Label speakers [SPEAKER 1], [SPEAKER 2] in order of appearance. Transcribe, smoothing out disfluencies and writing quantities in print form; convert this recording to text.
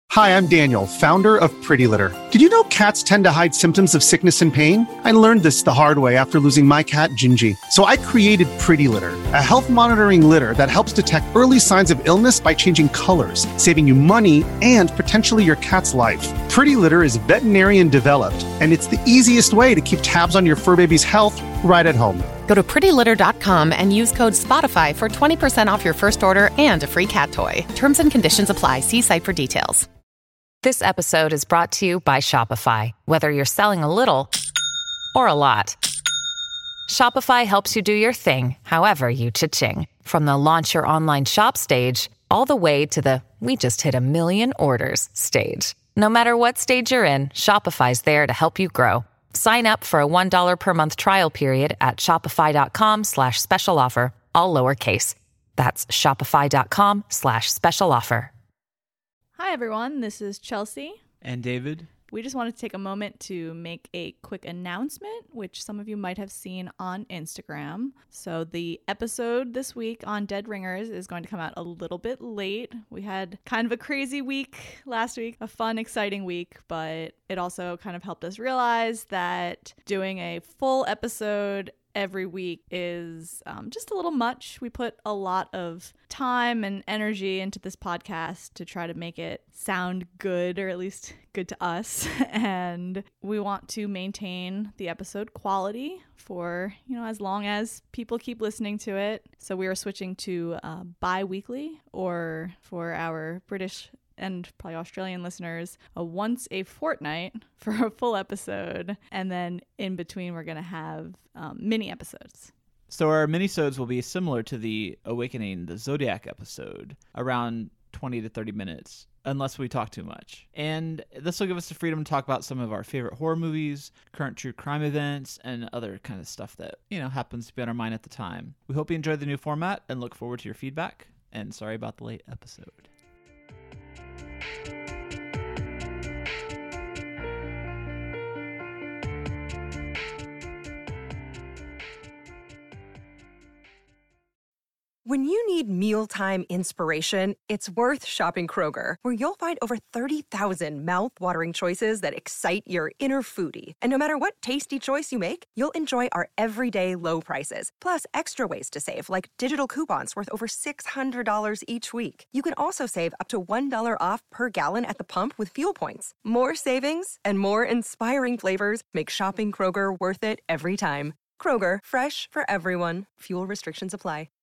[SPEAKER 1] Hi, I'm Daniel, founder of Pretty Litter. Did you know cats tend to hide symptoms of sickness and pain? I learned this the hard way after losing my cat, Gingy. So I created Pretty Litter, a health monitoring litter that helps detect early signs of illness by changing colors, saving you money and potentially your cat's life. Pretty Litter is veterinarian developed, and it's the easiest way to keep tabs on your fur baby's health right at home.
[SPEAKER 2] Go to prettylitter.com and use code SPOTIFY for 20% off your first order and a free cat toy. Terms and conditions apply. See site for details.
[SPEAKER 3] This episode is brought to you by Shopify. Whether you're selling a little or a lot, Shopify helps you do your thing, however you cha-ching. From the launch your online shop stage, all the way to the we just hit 1 million orders stage. No matter what stage you're in, Shopify's there to help you grow. Sign up for a $1 per month trial period at shopify.com/special offer, all lowercase. That's shopify.com/special offer.
[SPEAKER 4] Hi, everyone. This is Chelsea.
[SPEAKER 5] And David.
[SPEAKER 4] We just wanted to take a moment to make a quick announcement, which some of you might have seen on Instagram. So the episode this week on Dead Ringers is going to come out a little bit late. We had kind of a crazy week last week, a fun, exciting week, but it also kind of helped us realize that doing a full episode every week is just a little much. We put a lot of time and energy into this podcast to try to make it sound good, or at least good to us. And we want to maintain the episode quality for, as long as people keep listening to it. So we are switching to bi-weekly, or for our British and probably Australian listeners, once a fortnight for a full episode. And then in between, we're going to have mini episodes.
[SPEAKER 5] So our minisodes will be similar to the Awakening the Zodiac episode, around 20 to 30 minutes, unless we talk too much. And this will give us the freedom to talk about some of our favorite horror movies, current true crime events, and other kind of stuff that, happens to be on our mind at the time. We hope you enjoy the new format and look forward to your feedback. And sorry about the late episode.
[SPEAKER 6] When you need mealtime inspiration, it's worth shopping Kroger, where you'll find over 30,000 mouth-watering choices that excite your inner foodie. And no matter what tasty choice you make, you'll enjoy our everyday low prices, plus extra ways to save, like digital coupons worth over $600 each week. You can also save up to $1 off per gallon at the pump with fuel points. More savings and more inspiring flavors make shopping Kroger worth it every time. Kroger, fresh for everyone. Fuel restrictions apply.